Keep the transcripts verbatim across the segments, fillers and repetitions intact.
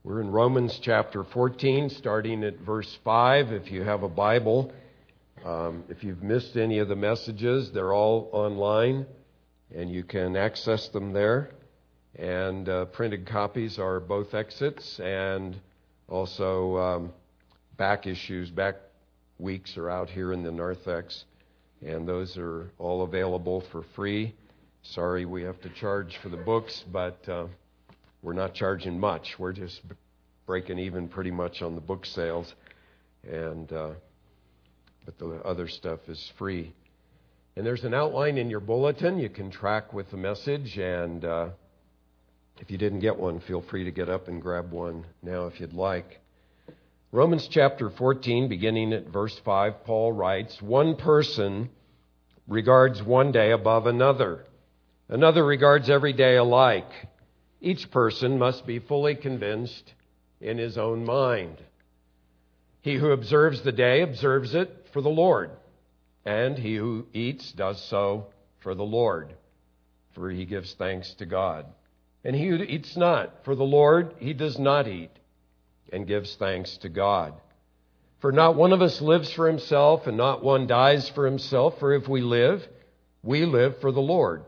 We're in Romans chapter fourteen, starting at verse five. If you have a Bible, um, if you've missed any of the messages, they're all online, and you can access them there. And uh, printed copies are both exits, and also um, back issues, back weeks are out here in the narthex, and those are all available for free. Sorry we have to charge for the books, but uh, we're not charging much. We're just breaking even pretty much on the book sales, and uh, but the other stuff is free. And there's an outline in your bulletin. You can track with the message, and uh, if you didn't get one, feel free to get up and grab one now if you'd like. Romans chapter fourteen, beginning at verse five, Paul writes, "One person regards one day above another. Another regards every day alike. Each person must be fully convinced in his own mind. He who observes the day observes it for the Lord, and he who eats does so for the Lord, for he gives thanks to God. And he who eats not for the Lord, he does not eat, and gives thanks to God. For not one of us lives for himself, and not one dies for himself. For if we live, we live for the Lord.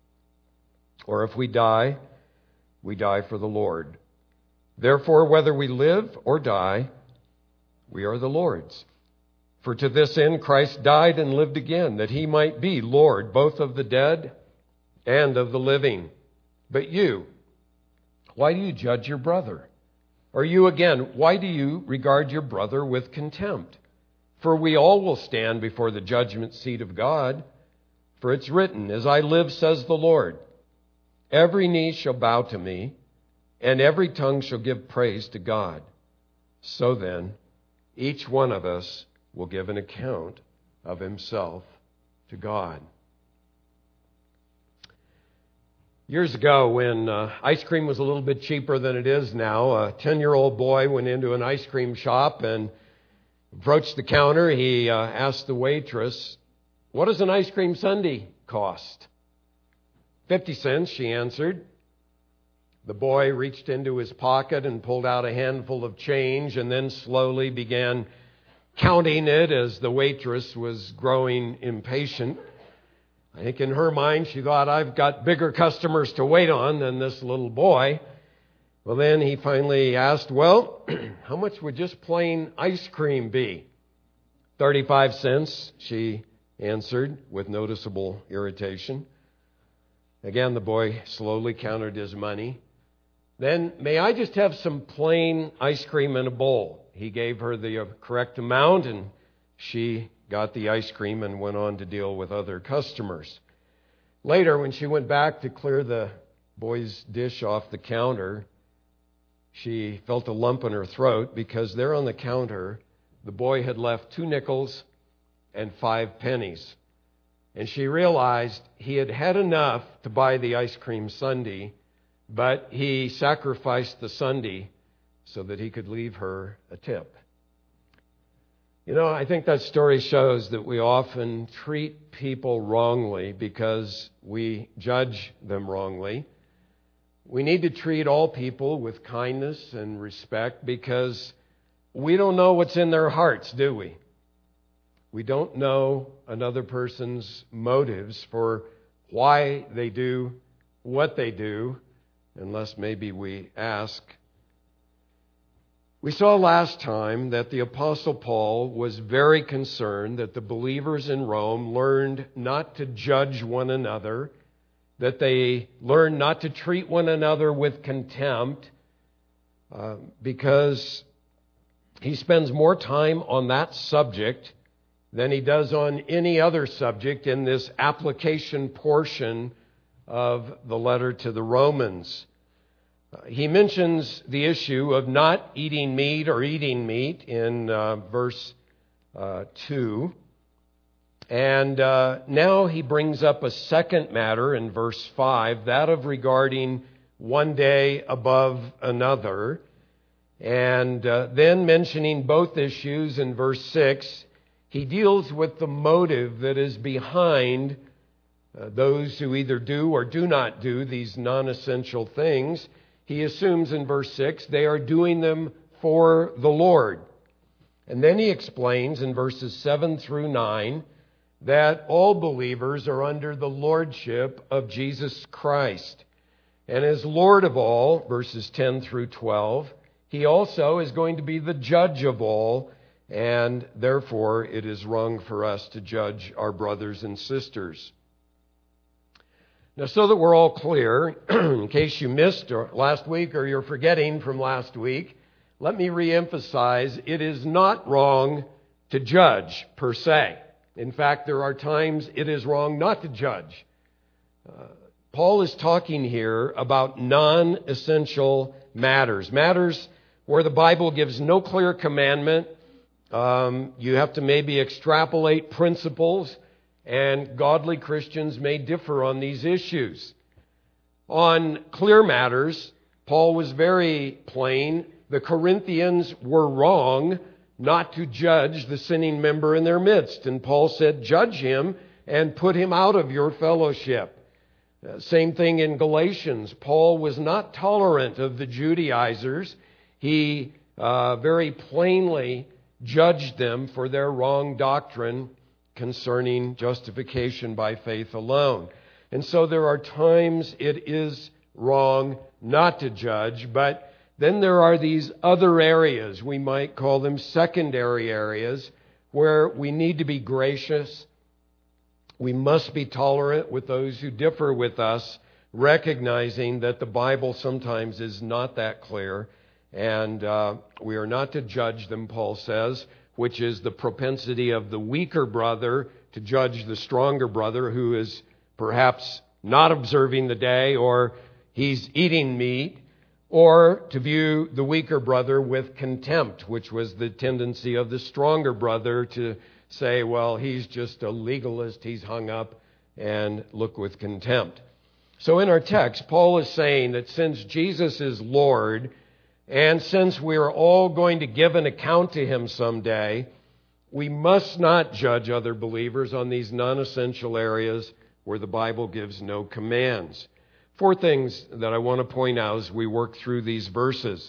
Or if we die, we die for the Lord. Therefore, whether we live or die, we are the Lord's. For to this end Christ died and lived again, that he might be Lord both of the dead and of the living. But you, why do you judge your brother? Or you again, why do you regard your brother with contempt? For we all will stand before the judgment seat of God. For it's written, as I live, says the Lord, every knee shall bow to me, and every tongue shall give praise to God. So then, each one of us will give an account of himself to God." Years ago, when uh, ice cream was a little bit cheaper than it is now, a ten-year-old boy went into an ice cream shop and approached the counter. He uh, asked the waitress, "What does an ice cream sundae cost?" Fifty cents, she answered. The boy reached into his pocket and pulled out a handful of change and then slowly began counting it as the waitress was growing impatient. I think in her mind she thought, I've got bigger customers to wait on than this little boy. Well, then he finally asked, well, how much would just plain ice cream be? thirty-five cents, she answered with noticeable irritation. Again, the boy slowly counted his money. Then, may I just have some plain ice cream in a bowl? He gave her the correct amount, and she got the ice cream and went on to deal with other customers. Later, when she went back to clear the boy's dish off the counter, she felt a lump in her throat because there on the counter, the boy had left two nickels and five pennies. And she realized he had had enough to buy the ice cream sundae, but he sacrificed the sundae so that he could leave her a tip. You know, I think that story shows that we often treat people wrongly because we judge them wrongly. We need to treat all people with kindness and respect because we don't know what's in their hearts, do we? We don't know another person's motives for why they do what they do, unless maybe we ask. We saw last time that the Apostle Paul was very concerned that the believers in Rome learned not to judge one another, that they learned not to treat one another with contempt, uh, because he spends more time on that subject than he does on any other subject in this application portion of the letter to the Romans. Uh, he mentions the issue of not eating meat or eating meat in uh, verse uh, two. And uh, now he brings up a second matter in verse five, that of regarding one day above another. And uh, then mentioning both issues in verse six, he deals with the motive that is behind uh, those who either do or do not do these non-essential things. he assumes in verse six, they are doing them for the Lord. And then he explains in verses seven through nine that all believers are under the lordship of Jesus Christ. And as Lord of all, verses ten through twelve, he also is going to be the judge of all, and therefore it is wrong for us to judge our brothers and sisters. Now, so that we're all clear, in case you missed last week or you're forgetting from last week, let me reemphasize, it is not wrong to judge per se. In fact, there are times it is wrong not to judge. Uh, Paul is talking here about non-essential matters, matters where the Bible gives no clear commandment. Um, you have to maybe extrapolate principles, and godly Christians may differ on these issues. On clear matters, Paul was very plain. The Corinthians were wrong not to judge the sinning member in their midst. And Paul said, judge him and put him out of your fellowship. Uh, same thing in Galatians. Paul was not tolerant of the Judaizers. He uh, very plainly judged them for their wrong doctrine concerning justification by faith alone. And so there are times it is wrong not to judge, but then there are these other areas, we might call them secondary areas, where we need to be gracious. We must be tolerant with those who differ with us, recognizing that the Bible sometimes is not that clear, and uh, we are not to judge them, Paul says, which is the propensity of the weaker brother to judge the stronger brother who is perhaps not observing the day, or he's eating meat, or to view the weaker brother with contempt, which was the tendency of the stronger brother to say, well, he's just a legalist, he's hung up, and look with contempt. So in our text, Paul is saying that since Jesus is Lord, and since we are all going to give an account to him someday, we must not judge other believers on these non-essential areas where the Bible gives no commands. Four things that I want to point out as we work through these verses.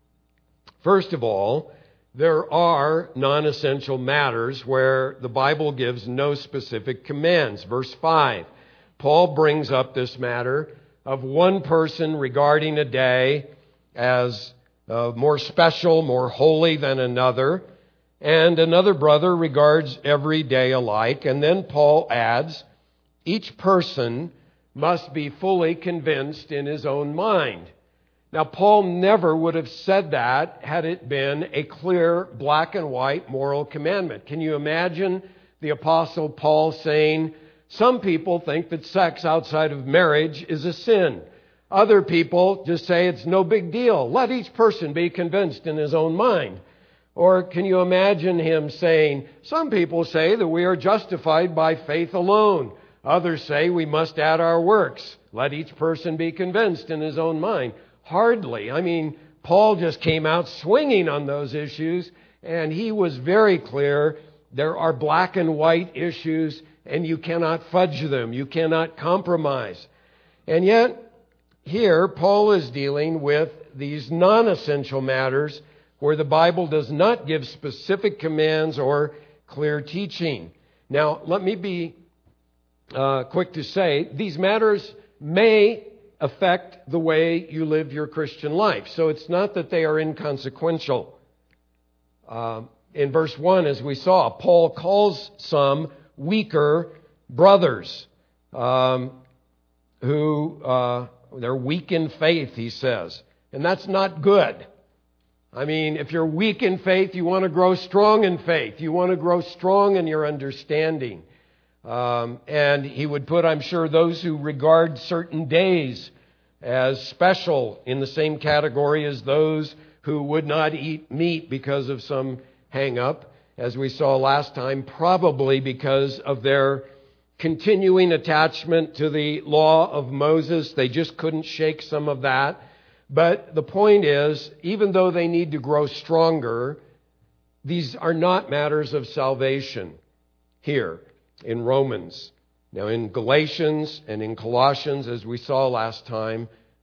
First of all, there are non-essential matters where the Bible gives no specific commands. Verse five, Paul brings up this matter of one person regarding a day as uh, more special, more holy than another, and another brother regards every day alike. And then Paul adds, each person must be fully convinced in his own mind. Now, Paul never would have said that had it been a clear, black and white moral commandment. Can you imagine the Apostle Paul saying, some people think that sex outside of marriage is a sin. Other people just say it's no big deal. Let each person be convinced in his own mind. Or can you imagine him saying, some people say that we are justified by faith alone. Others say we must add our works. Let each person be convinced in his own mind. Hardly. I mean, Paul just came out swinging on those issues, and he was very clear. There are black and white issues, and you cannot fudge them. You cannot compromise. And yet, here, Paul is dealing with these non-essential matters where the Bible does not give specific commands or clear teaching. Now, let me be uh, quick to say, these matters may affect the way you live your Christian life. So it's not that they are inconsequential. Uh, in verse one, as we saw, Paul calls some weaker brothers um, who uh, they're weak in faith, he says. And that's not good. I mean, if you're weak in faith, you want to grow strong in faith. You want to grow strong in your understanding. Um, and he would put, I'm sure, those who regard certain days as special in the same category as those who would not eat meat because of some hang-up, as we saw last time, probably because of their continuing attachment to the law of Moses. They just couldn't shake some of that. But the point is, even though they need to grow stronger, these are not matters of salvation here in Romans. Now, in Galatians and in Colossians, as we saw last time,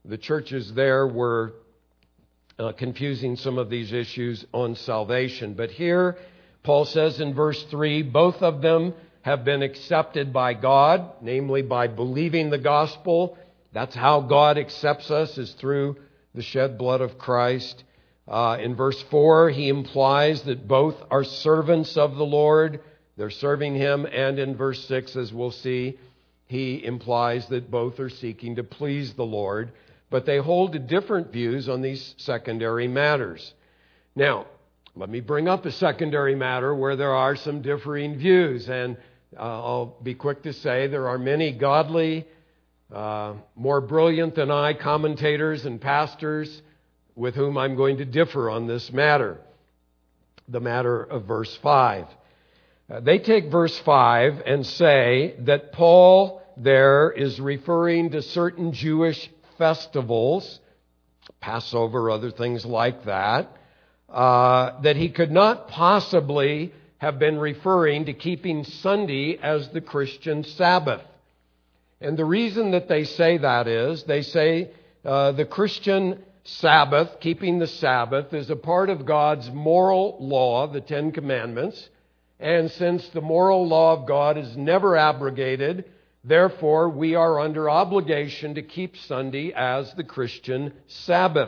the churches there were uh, confusing some of these issues on salvation. But here, Paul says in verse three, both of them have been accepted by God, namely by believing the gospel. That's how God accepts us, is through the shed blood of Christ. Uh, in verse four, he implies that both are servants of the Lord. They're serving Him. And in verse six, as we'll see, he implies that both are seeking to please the Lord. But they hold to different views on these secondary matters. Now, let me bring up a secondary matter where there are some differing views. And uh, I'll be quick to say there are many godly, uh, more brilliant than I commentators and pastors with whom I'm going to differ on this matter, the matter of verse five. Uh, they take verse five and say that Paul there is referring to certain Jewish festivals, Passover, other things like that, uh, that he could not possibly have been referring to keeping Sunday as the Christian Sabbath. And the reason that they say that is, they say uh, the Christian Sabbath, keeping the Sabbath, is a part of God's moral law, the Ten Commandments. And since the moral law of God is never abrogated, therefore we are under obligation to keep Sunday as the Christian Sabbath.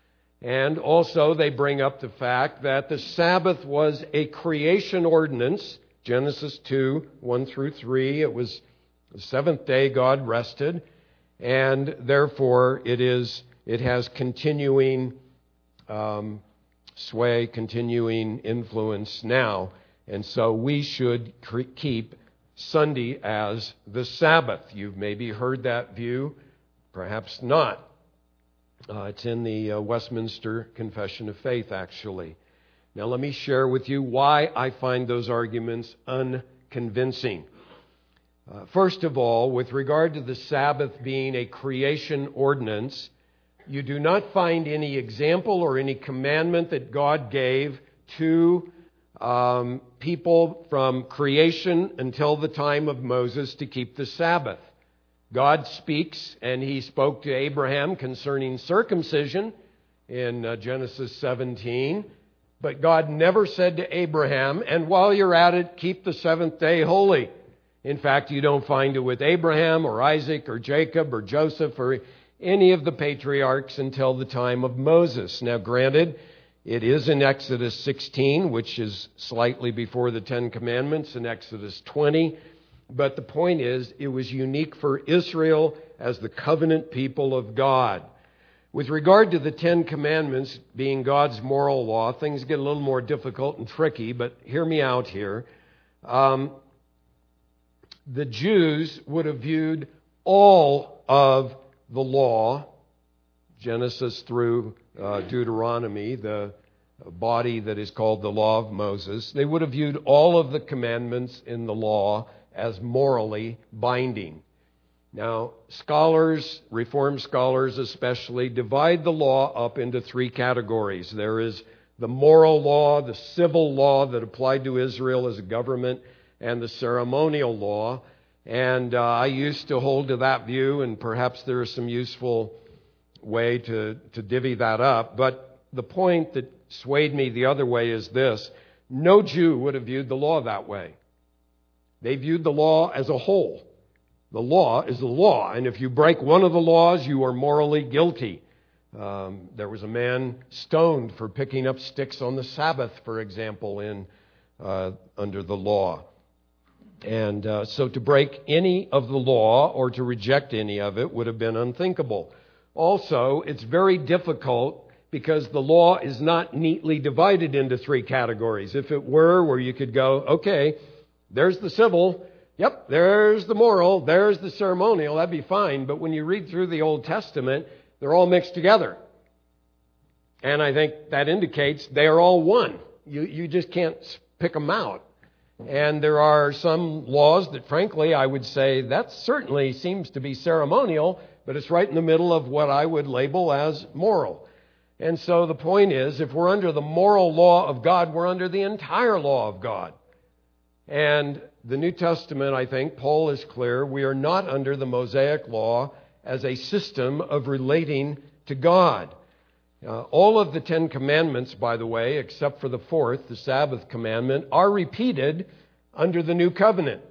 And also they bring up the fact that the Sabbath was a creation ordinance, Genesis two, one through three. It was the seventh day God rested, and therefore it is it has continuing um, sway, continuing influence now. And so we should keep Sunday as the Sabbath. You've maybe heard that view, perhaps not. Uh, it's in the uh, Westminster Confession of Faith, actually. Now let me share with you why I find those arguments unconvincing. Uh, first of all, with regard to the Sabbath being a creation ordinance, you do not find any example or any commandment that God gave to um, people from creation until the time of Moses to keep the Sabbath. God speaks, and He spoke to Abraham concerning circumcision in uh, Genesis seventeen. But God never said to Abraham, and while you're at it, keep the seventh day holy. In fact, you don't find it with Abraham or Isaac or Jacob or Joseph or any of the patriarchs until the time of Moses. Now, granted, it is in Exodus sixteen, which is slightly before the Ten Commandments, in Exodus twenty. But the point is, it was unique for Israel as the covenant people of God. With regard to the Ten Commandments being God's moral law, things get a little more difficult and tricky, but hear me out here. Um, the Jews would have viewed all of the law, Genesis through uh, Deuteronomy, the body that is called the law of Moses, they would have viewed all of the commandments in the law as morally binding. Now, scholars, Reformed scholars especially, divide the law up into three categories. There is the moral law, the civil law that applied to Israel as a government, and the ceremonial law. And uh, I used to hold to that view, and perhaps there is some useful way to, to divvy that up. But the point that swayed me the other way is this: no Jew would have viewed the law that way. They viewed the law as a whole. The law is the law, and if you break one of the laws, you are morally guilty. Um, there was a man stoned for picking up sticks on the Sabbath, for example, in uh, under the law. And uh, so to break any of the law or to reject any of it would have been unthinkable. Also, it's very difficult because the law is not neatly divided into three categories. If it were, where you could go, okay, there's the civil, yep, there's the moral, there's the ceremonial, that'd be fine. But when you read through the Old Testament, they're all mixed together. And I think that indicates they are all one. You, you just can't pick them out. And there are some laws that, frankly, I would say that certainly seems to be ceremonial, but it's right in the middle of what I would label as moral. And so the point is, if we're under the moral law of God, we're under the entire law of God. And the New Testament, I think, Paul is clear, we are not under the Mosaic law as a system of relating to God. Uh, all of the Ten Commandments, by the way, except for the fourth, the Sabbath commandment, are repeated under the New Covenant.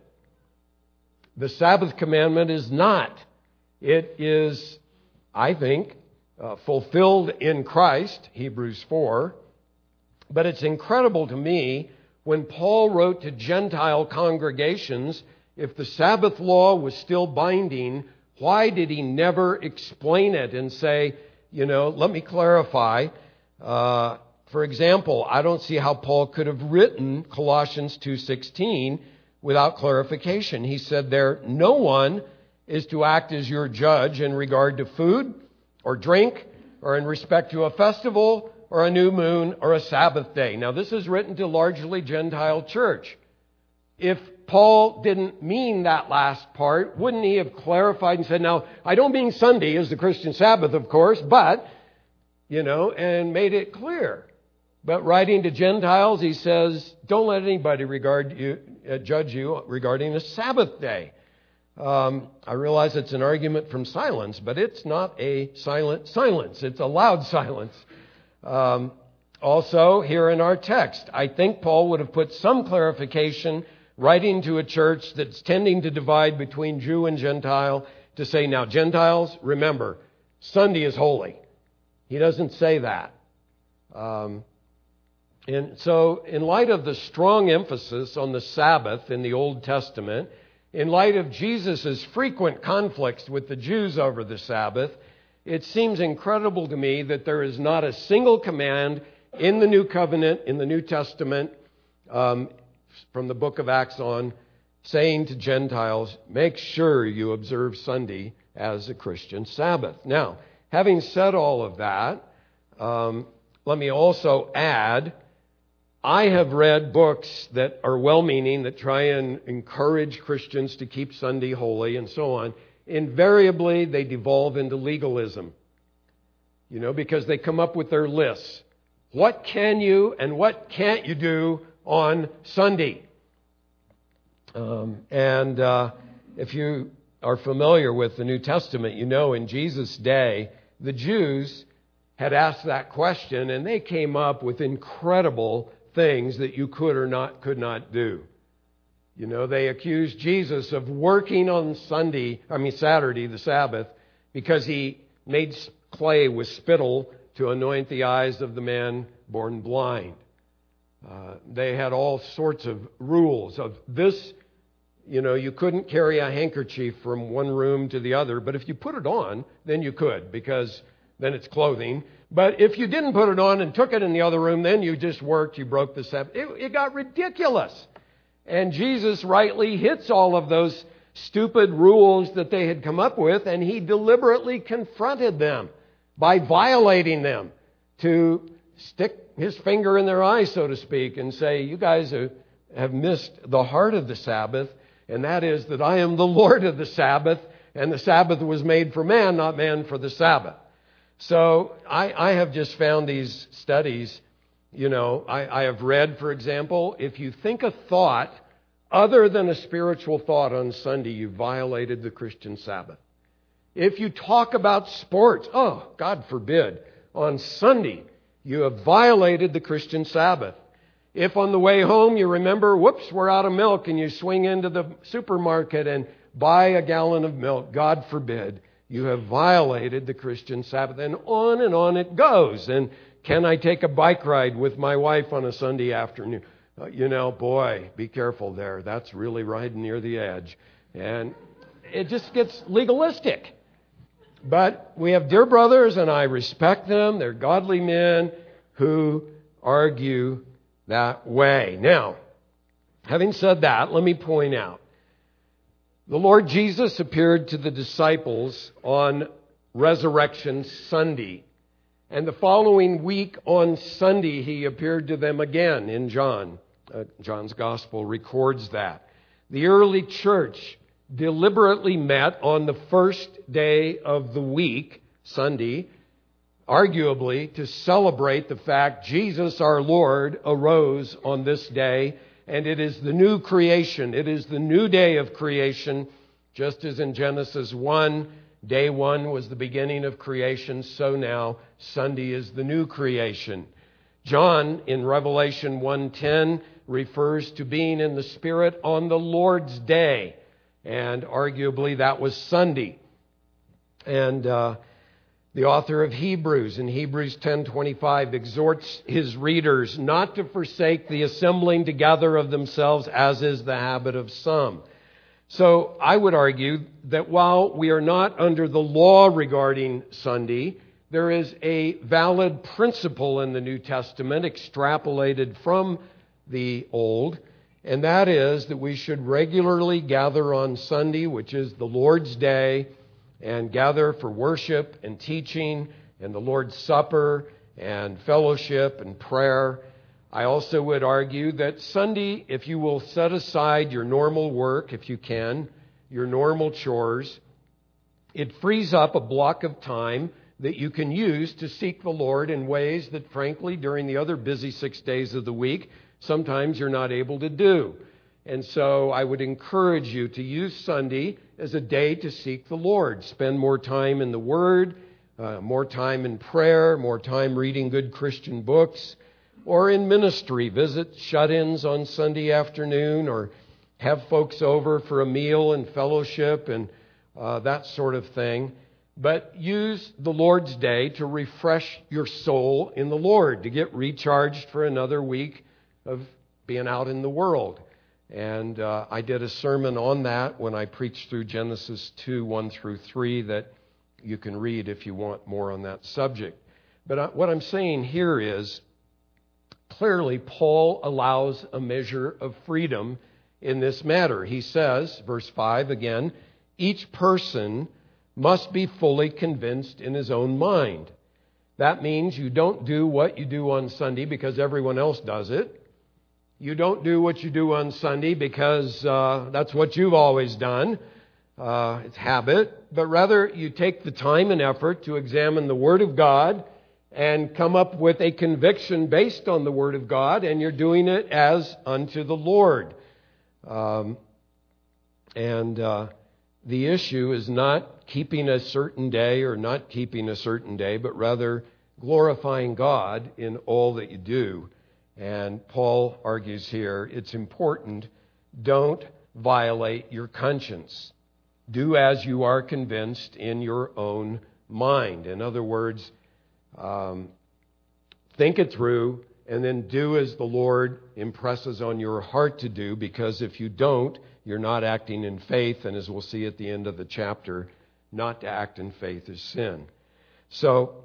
The Sabbath commandment is not. It is, I think, uh, fulfilled in Christ, Hebrews four. But it's incredible to me when Paul wrote to Gentile congregations, if the Sabbath law was still binding, why did he never explain it and say, you know, let me clarify. Uh, for example, I don't see how Paul could have written Colossians two sixteen without clarification. He said there, no one is to act as your judge in regard to food or drink or in respect to a festival or a new moon or a Sabbath day. Now, this is written to largely Gentile church. If Paul didn't mean that last part, wouldn't he have clarified and said, now, I don't mean Sunday as the Christian Sabbath, of course, but, you know, and made it clear. But writing to Gentiles, he says, don't let anybody regard you, uh, judge you regarding the Sabbath day. Um, I realize it's an argument from silence, but it's not a silent silence. It's a loud silence. Um, also, here in our text, I think Paul would have put some clarification writing to a church that's tending to divide between Jew and Gentile to say, now, Gentiles, remember, Sunday is holy. He doesn't say that. Um, and so, in light of the strong emphasis on the Sabbath in the Old Testament, in light of Jesus' frequent conflicts with the Jews over the Sabbath, it seems incredible to me that there is not a single command in the New Covenant, in the New Testament, um, from the book of Acts on, saying to Gentiles, make sure you observe Sunday as a Christian Sabbath. Now, having said all of that, um, let me also add, I have read books that are well-meaning, that try and encourage Christians to keep Sunday holy and so on. Invariably, they devolve into legalism, you know, because they come up with their lists. What can you and what can't you do on Sunday? Um, and uh, if you are familiar with the New Testament, you know in Jesus' day, the Jews had asked that question, and they came up with incredible things that you could or not could not do. You know, they accused Jesus of working on Sunday, I mean Saturday, the Sabbath, because he made clay with spittle to anoint the eyes of the man born blind. Uh, they had all sorts of rules of this. You know, you couldn't carry a handkerchief from one room to the other, but if you put it on, then you could, because then it's clothing. But if you didn't put it on and took it in the other room, then you just worked, you broke the Sabbath. It, it got ridiculous. And Jesus rightly hits all of those stupid rules that they had come up with, and he deliberately confronted them by violating them to stick his finger in their eye, so to speak, and say, you guys have missed the heart of the Sabbath, and that is that I am the Lord of the Sabbath, and the Sabbath was made for man, not man for the Sabbath. So I, I have just found these studies. You know, I, I have read, for example, if you think a thought other than a spiritual thought on Sunday, you violated the Christian Sabbath. If you talk about sports, oh, God forbid, on Sunday, you have violated the Christian Sabbath. If on the way home you remember, whoops, we're out of milk, and you swing into the supermarket and buy a gallon of milk, God forbid, you have violated the Christian Sabbath. And on and on it goes. And can I take a bike ride with my wife on a Sunday afternoon? Uh, you know, boy, be careful there. That's really riding near the edge. And it just gets legalistic. But we have dear brothers, and I respect them. They're godly men who argue that way. Now, having said that, let me point out. The Lord Jesus appeared to the disciples on Resurrection Sunday. And the following week on Sunday, he appeared to them again in John. Uh, John's Gospel records that. The early church deliberately met on the first day of the week, Sunday, arguably to celebrate the fact Jesus our Lord arose on this day, and it is the new creation. It is the new day of creation, just as in Genesis one, day one was the beginning of creation, so now Sunday is the new creation. John in Revelation one ten refers to being in the Spirit on the Lord's day, and arguably that was Sunday. And uh, the author of Hebrews in Hebrews ten twenty-five exhorts his readers not to forsake the assembling together of themselves, as is the habit of some. So I would argue that while we are not under the law regarding Sunday, there is a valid principle in the New Testament extrapolated from the Old, and that is that we should regularly gather on Sunday, which is the Lord's Day, and gather for worship and teaching and the Lord's Supper and fellowship and prayer. I also would argue that Sunday, if you will set aside your normal work, if you can, your normal chores, it frees up a block of time that you can use to seek the Lord in ways that, frankly, during the other busy six days of the week, sometimes you're not able to do. And so I would encourage you to use Sunday as a day to seek the Lord. Spend more time in the Word, uh, more time in prayer, more time reading good Christian books, or in ministry. Visit shut-ins on Sunday afternoon, or have folks over for a meal and fellowship and uh, that sort of thing. But use the Lord's Day to refresh your soul in the Lord, to get recharged for another week of being out in the world. And uh, I did a sermon on that when I preached through Genesis two, one through three, that you can read if you want more on that subject. But I, what I'm saying here is, clearly Paul allows a measure of freedom in this matter. He says, verse five again, each person must be fully convinced in his own mind. That means you don't do what you do on Sunday because everyone else does it. You don't do what you do on Sunday because uh, that's what you've always done. Uh, it's habit. But rather, you take the time and effort to examine the Word of God and come up with a conviction based on the Word of God, and you're doing it as unto the Lord. Um, and uh, the issue is not keeping a certain day or not keeping a certain day, but rather glorifying God in all that you do. And Paul argues here, it's important, don't violate your conscience. Do as you are convinced in your own mind. In other words, um, think it through and then do as the Lord impresses on your heart to do, because if you don't, you're not acting in faith, and as we'll see at the end of the chapter, not to act in faith is sin. So,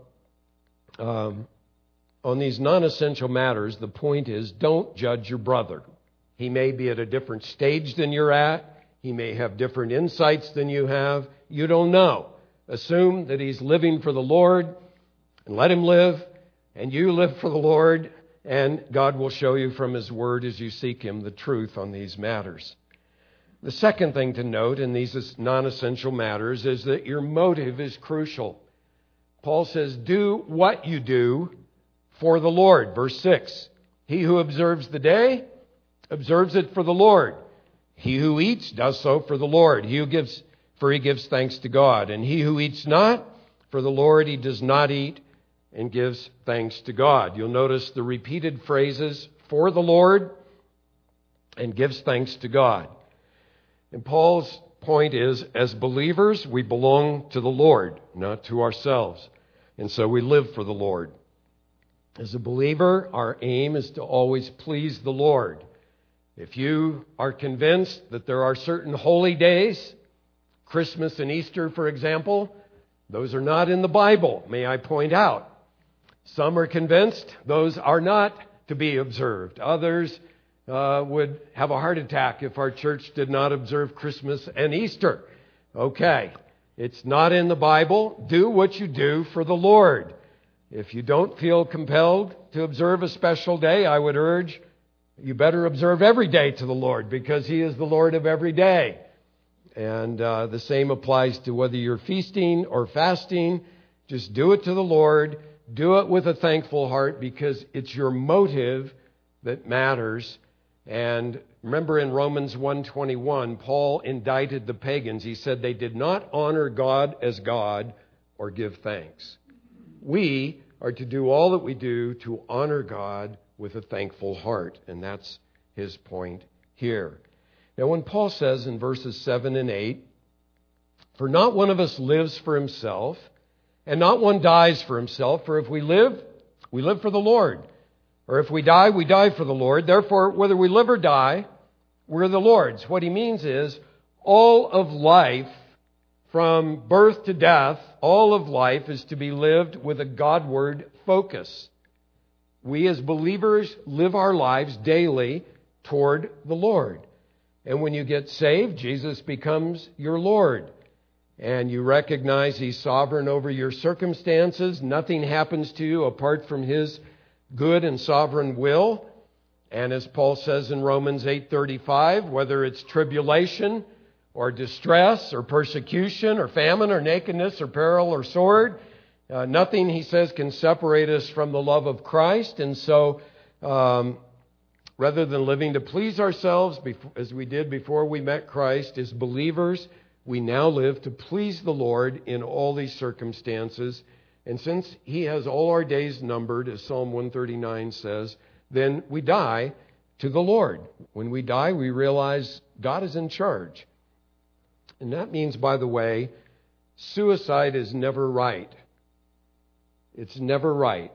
um, on these non-essential matters, the point is, don't judge your brother. He may be at a different stage than you're at. He may have different insights than you have. You don't know. Assume that he's living for the Lord and let him live, and you live for the Lord, and God will show you from His Word as you seek Him the truth on these matters. The second thing to note in these non-essential matters is that your motive is crucial. Paul says, do what you do for the Lord. Verse six, he who observes the day, observes it for the Lord. He who eats does so for the Lord. He who gives, for he gives thanks to God. And he who eats not, for the Lord he does not eat, and gives thanks to God. You'll notice the repeated phrases, for the Lord, and gives thanks to God. And Paul's point is, as believers, we belong to the Lord, not to ourselves. And so we live for the Lord. As a believer, our aim is to always please the Lord. If you are convinced that there are certain holy days, Christmas and Easter, for example, those are not in the Bible, may I point out. Some are convinced those are not to be observed. Others uh, would have a heart attack if our church did not observe Christmas and Easter. Okay, it's not in the Bible. Do what you do for the Lord. If you don't feel compelled to observe a special day, I would urge you better observe every day to the Lord, because He is the Lord of every day. And uh, the same applies to whether you're feasting or fasting. Just do it to the Lord. Do it with a thankful heart, because it's your motive that matters. And remember in Romans one twenty-one, Paul indicted the pagans. He said they did not honor God as God or give thanks. We are to do all that we do to honor God with a thankful heart. And that's his point here. Now when Paul says in verses seven and eight, "For not one of us lives for himself, and not one dies for himself. For if we live, we live for the Lord. Or if we die, we die for the Lord. Therefore, whether we live or die, we're the Lord's." What he means is all of life, from birth to death, all of life is to be lived with a Godward focus. We as believers live our lives daily toward the Lord. And when you get saved, Jesus becomes your Lord. And you recognize He's sovereign over your circumstances. Nothing happens to you apart from His good and sovereign will. And as Paul says in Romans eight thirty-five, whether it's tribulation or distress or persecution or famine or nakedness or peril or sword, uh, nothing, he says, can separate us from the love of Christ. And so um, rather than living to please ourselves before, as we did before we met Christ, as believers, we now live to please the Lord in all these circumstances. And since He has all our days numbered, as Psalm one thirty-nine says, then we die to the Lord. When we die, we realize God is in charge. And that means, by the way, suicide is never right. It's never right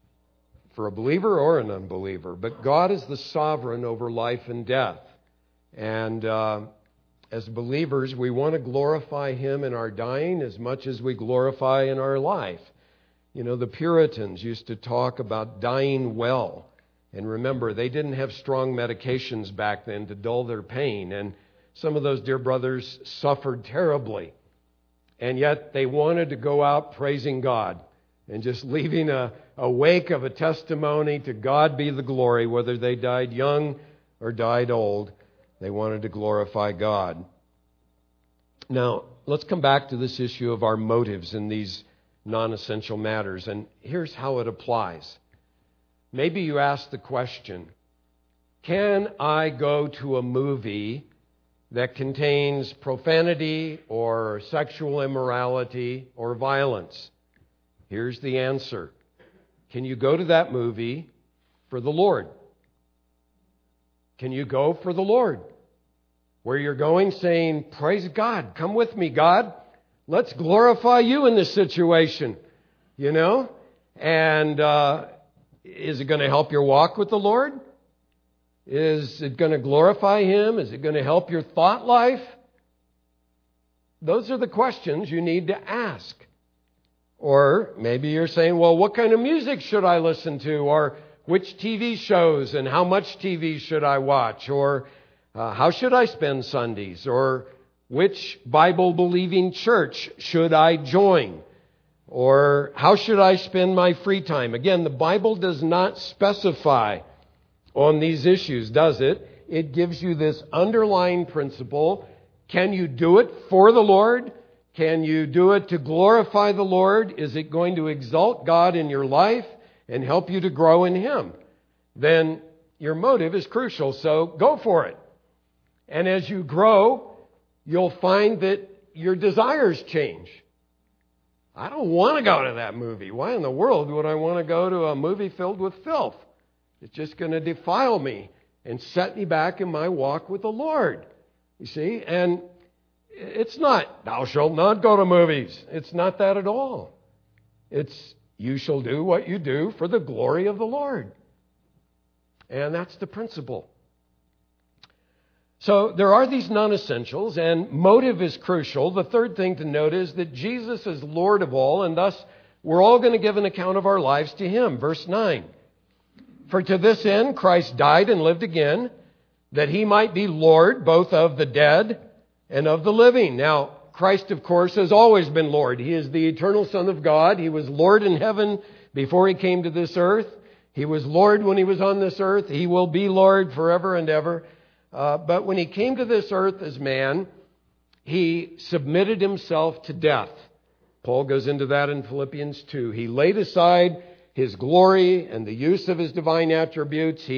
for a believer or an unbeliever. But God is the sovereign over life and death. And uh, as believers, we want to glorify Him in our dying as much as we glorify in our life. You know, the Puritans used to talk about dying well. And remember, they didn't have strong medications back then to dull their pain. And some of those dear brothers suffered terribly. And yet they wanted to go out praising God and just leaving a, a wake of a testimony. To God be the glory, whether they died young or died old. They wanted to glorify God. Now, let's come back to this issue of our motives in these non-essential matters. And here's how it applies. Maybe you ask the question, can I go to a movie that contains profanity or sexual immorality or violence? Here's the answer. Can you go to that movie for the Lord? Can you go for the Lord? Where you're going saying, praise God, come with me, God. Let's glorify you in this situation, you know? And uh, is it going to help your walk with the Lord? Is it going to glorify Him? Is it going to help your thought life? Those are the questions you need to ask. Or maybe you're saying, well, what kind of music should I listen to? Or which T V shows and how much T V should I watch? Or uh, how should I spend Sundays? Or which Bible-believing church should I join? Or how should I spend my free time? Again, the Bible does not specify on these issues, does it? It gives you this underlying principle. Can you do it for the Lord? Can you do it to glorify the Lord? Is it going to exalt God in your life and help you to grow in Him? Then your motive is crucial, so go for it. And as you grow, you'll find that your desires change. I don't want to go to that movie. Why in the world would I want to go to a movie filled with filth? It's just going to defile me and set me back in my walk with the Lord. You see? And it's not, thou shalt not go to movies. It's not that at all. It's, you shall do what you do for the glory of the Lord. And that's the principle. So there are these non-essentials, and motive is crucial. The third thing to note is that Jesus is Lord of all, and thus we're all going to give an account of our lives to Him. Verse nine. For to this end Christ died and lived again, that He might be Lord both of the dead and of the living. Now, Christ, of course, has always been Lord. He is the eternal Son of God. He was Lord in heaven before He came to this earth. He was Lord when He was on this earth. He will be Lord forever and ever. Uh, but when He came to this earth as man, He submitted Himself to death. Paul goes into that in Philippians two. He laid aside His glory and the use of His divine attributes. He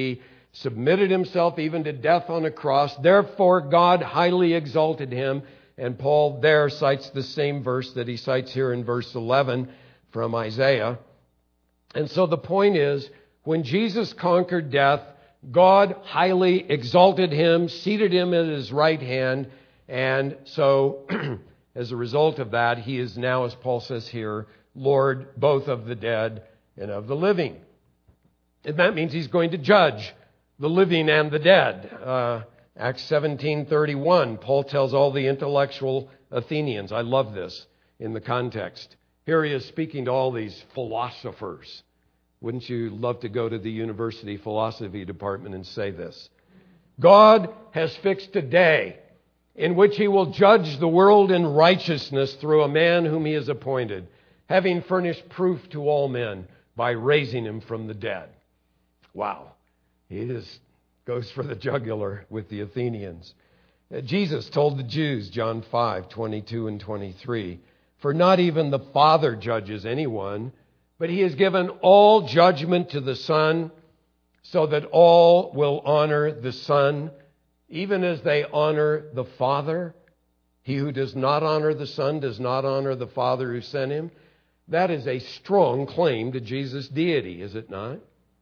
submitted himself even to death on a cross. Therefore, God highly exalted him. And Paul there cites the same verse that he cites here in verse eleven from Isaiah. And so the point is, when Jesus conquered death, God highly exalted him, seated him at his right hand. And so, as a result of that, he is now, as Paul says here, Lord both of the dead and of the living. And that means he's going to judge the living and the dead. Uh, Acts seventeen thirty-one, Paul tells all the intellectual Athenians. I love this in the context. Here he is speaking to all these philosophers. Wouldn't you love to go to the university philosophy department and say this? God has fixed a day in which he will judge the world in righteousness through a man whom he has appointed, having furnished proof to all men by raising him from the dead. Wow. He just goes for the jugular with the Athenians. Jesus told the Jews, John five, twenty-two and twenty-three, for not even the Father judges anyone, but he has given all judgment to the Son, so that all will honor the Son, even as they honor the Father. He who does not honor the Son does not honor the Father who sent him. That is a strong claim to Jesus' deity, is it not?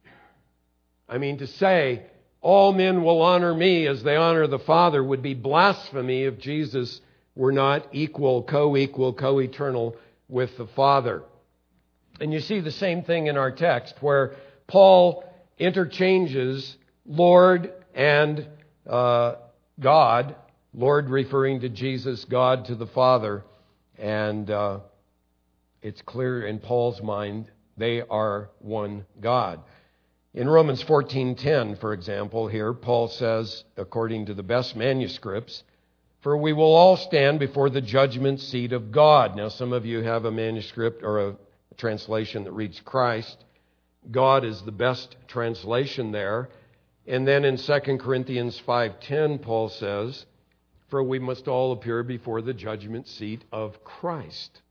I mean, to say, all men will honor me as they honor the Father would be blasphemy if Jesus were not equal, co-equal, co-eternal with the Father. And you see the same thing in our text where Paul interchanges Lord and uh, God, Lord referring to Jesus, God to the Father, and uh, it's clear in Paul's mind they are one God. In Romans fourteen ten, for example, here, Paul says, according to the best manuscripts, for we will all stand before the judgment seat of God. Now, some of you have a manuscript or a translation that reads Christ. God is the best translation there. And then in Second Corinthians five ten, Paul says, for we must all appear before the judgment seat of Christ.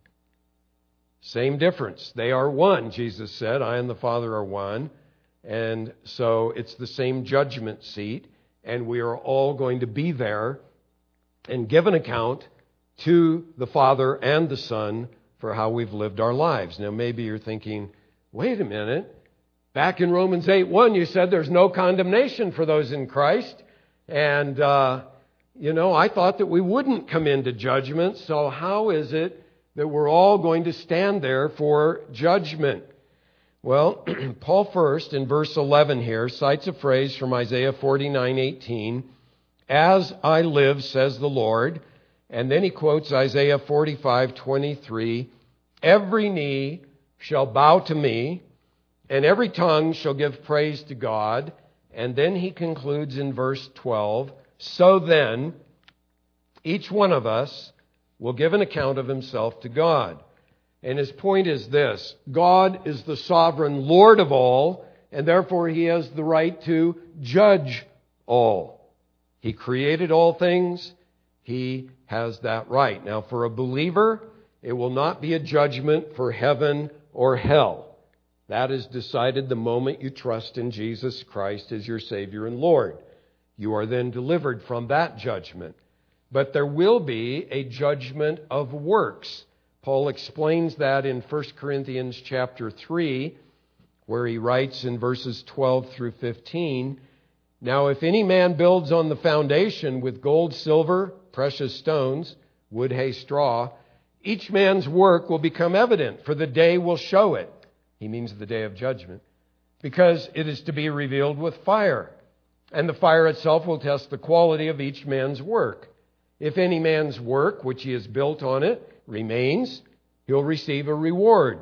Same difference. They are one, Jesus said. I and the Father are one. And so it's the same judgment seat, and we are all going to be there and give an account to the Father and the Son for how we've lived our lives. Now, maybe you're thinking, wait a minute. Back in Romans eight one, you said there's no condemnation for those in Christ. And, uh, you know, I thought that we wouldn't come into judgment. So how is it that we're all going to stand there for judgment? Well, Paul first, in verse eleven here, cites a phrase from Isaiah forty-nine eighteen, as I live, says the Lord. And then he quotes Isaiah forty-five twenty-three, every knee shall bow to me, and every tongue shall give praise to God. And then he concludes in verse twelve, so then, each one of us will give an account of himself to God. And his point is this, God is the sovereign Lord of all, and therefore he has the right to judge all. He created all things. He has that right. Now, for a believer, it will not be a judgment for heaven or hell. That is decided the moment you trust in Jesus Christ as your Savior and Lord. You are then delivered from that judgment. But there will be a judgment of works. Paul explains that in First Corinthians chapter three, where he writes in verses twelve through fifteen, now if any man builds on the foundation with gold, silver, precious stones, wood, hay, straw, each man's work will become evident, for the day will show it. He means the day of judgment, because it is to be revealed with fire, and the fire itself will test the quality of each man's work. If any man's work, which he has built on it, remains, he'll receive a reward.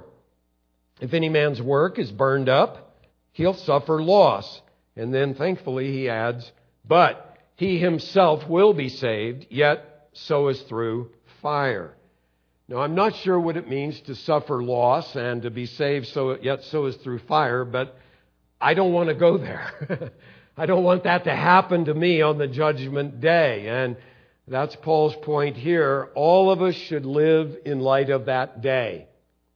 If any man's work is burned up, he'll suffer loss. And then thankfully he adds, but he himself will be saved, yet so is through fire. Now, I'm not sure what it means to suffer loss and to be saved, so yet so is through fire, but I don't want to go there. I don't want that to happen to me on the judgment day. And that's Paul's point here. All of us should live in light of that day.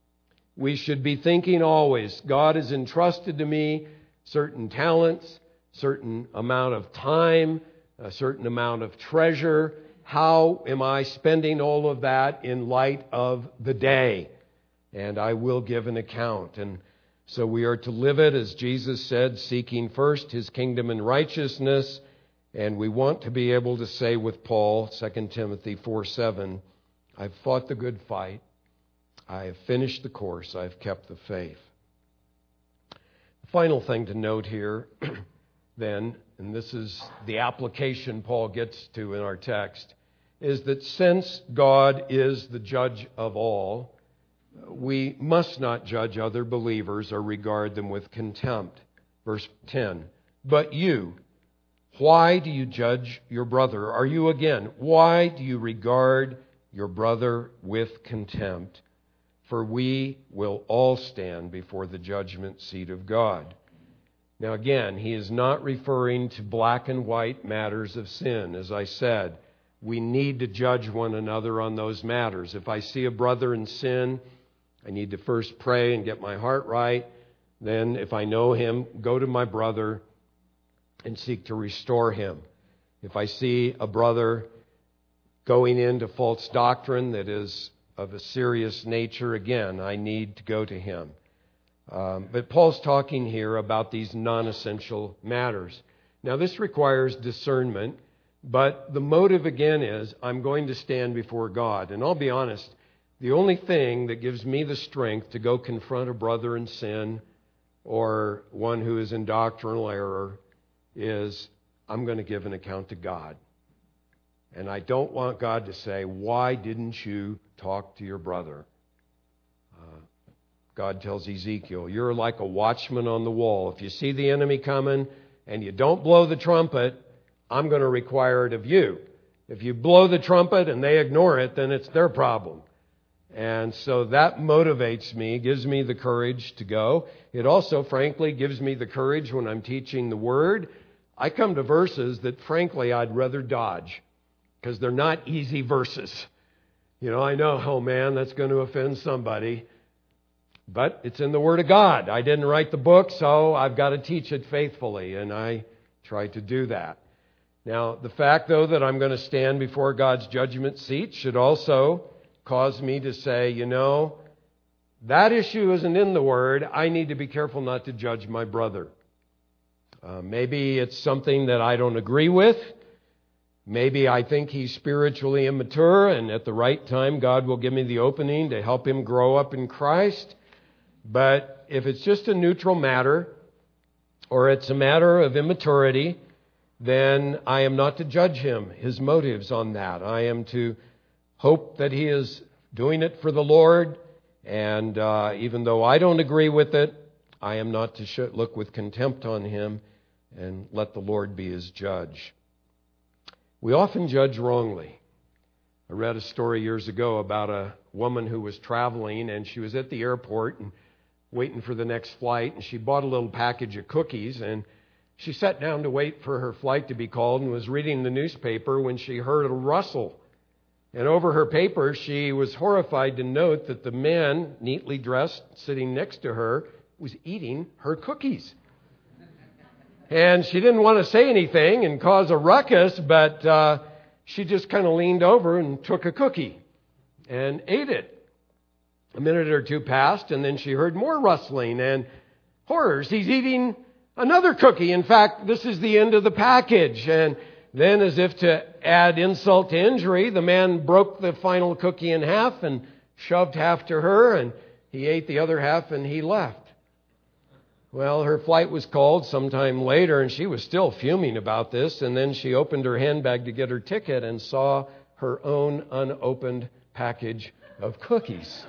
We should be thinking always, God has entrusted to me certain talents, certain amount of time, a certain amount of treasure. How am I spending all of that in light of the day? And I will give an account. And so we are to live it, as Jesus said, seeking first His kingdom and righteousness. And we want to be able to say with Paul, Second Timothy four seven, I've fought the good fight. I have finished the course. I've kept the faith. The final thing to note here, then, and this is the application Paul gets to in our text, is that since God is the judge of all, we must not judge other believers or regard them with contempt. Verse ten, but you, why do you judge your brother? Are you again, why do you regard your brother with contempt? For we will all stand before the judgment seat of God. Now again, he is not referring to black and white matters of sin. As I said, we need to judge one another on those matters. If I see a brother in sin, I need to first pray and get my heart right. Then, if I know him, go to my brother and seek to restore him. If I see a brother going into false doctrine that is of a serious nature, again, I need to go to him. Um, but Paul's talking here about these non-essential matters. Now, this requires discernment, but the motive again is I'm going to stand before God. And I'll be honest, the only thing that gives me the strength to go confront a brother in sin or one who is in doctrinal error is I'm going to give an account to God. And I don't want God to say, why didn't you talk to your brother? Uh, God tells Ezekiel, you're like a watchman on the wall. If you see the enemy coming and you don't blow the trumpet, I'm going to require it of you. If you blow the trumpet and they ignore it, then it's their problem. And so that motivates me, gives me the courage to go. It also, frankly, gives me the courage when I'm teaching the Word. I come to verses that, frankly, I'd rather dodge because they're not easy verses. You know, I know, oh man, that's going to offend somebody. But it's in the Word of God. I didn't write the book, so I've got to teach it faithfully, and I try to do that. Now, the fact, though, that I'm going to stand before God's judgment seat should also cause me to say, you know, that issue isn't in the Word. I need to be careful not to judge my brother. Uh, maybe it's something that I don't agree with. Maybe I think he's spiritually immature, and at the right time, God will give me the opening to help him grow up in Christ. But if it's just a neutral matter, or it's a matter of immaturity, then I am not to judge him, his motives on that. I am to hope that he is doing it for the Lord, and uh, even though I don't agree with it, I am not to sh- look with contempt on him and let the Lord be his judge. We often judge wrongly. I read a story years ago about a woman who was traveling, and she was at the airport and waiting for the next flight, and she bought a little package of cookies, and she sat down to wait for her flight to be called and was reading the newspaper when she heard a rustle. And over her paper, she was horrified to note that the man, neatly dressed, sitting next to her, was eating her cookies. And she didn't want to say anything and cause a ruckus, but uh, she just kind of leaned over and took a cookie and ate it. A minute or two passed, and then she heard more rustling, and horrors, he's eating another cookie. In fact, this is the end of the package. And then, as if to add insult to injury, the man broke the final cookie in half and shoved half to her, and he ate the other half and he left. Well, her flight was called sometime later, and she was still fuming about this. And then she opened her handbag to get her ticket and saw her own unopened package of cookies.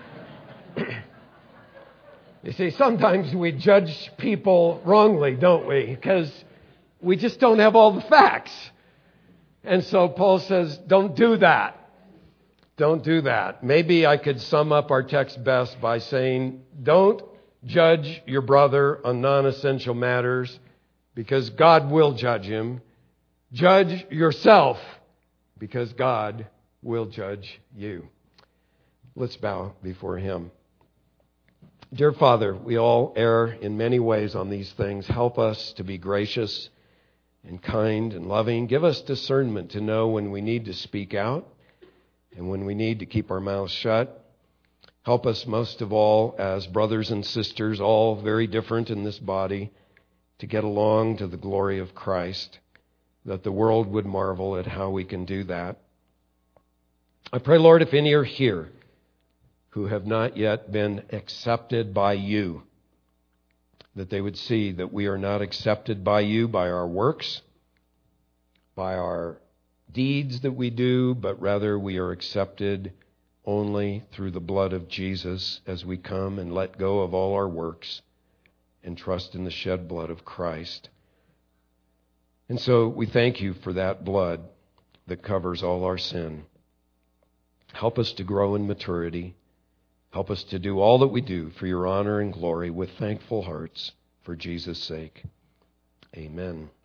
You see, sometimes we judge people wrongly, don't we? Because we just don't have all the facts. And so Paul says, don't do that. Don't do that. Maybe I could sum up our text best by saying, don't judge your brother on non-essential matters, because God will judge him. Judge yourself, because God will judge you. Let's bow before him. Dear Father, we all err in many ways on these things. Help us to be gracious and kind and loving. Give us discernment to know when we need to speak out and when we need to keep our mouths shut. Help us most of all as brothers and sisters, all very different in this body, to get along to the glory of Christ, that the world would marvel at how we can do that. I pray, Lord, if any are here who have not yet been accepted by you, that they would see that we are not accepted by you by our works, by our deeds that we do, but rather we are accepted only through the blood of Jesus as we come and let go of all our works and trust in the shed blood of Christ. And so we thank you for that blood that covers all our sin. Help us to grow in maturity. Help us to do all that we do for your honor and glory with thankful hearts for Jesus' sake. Amen.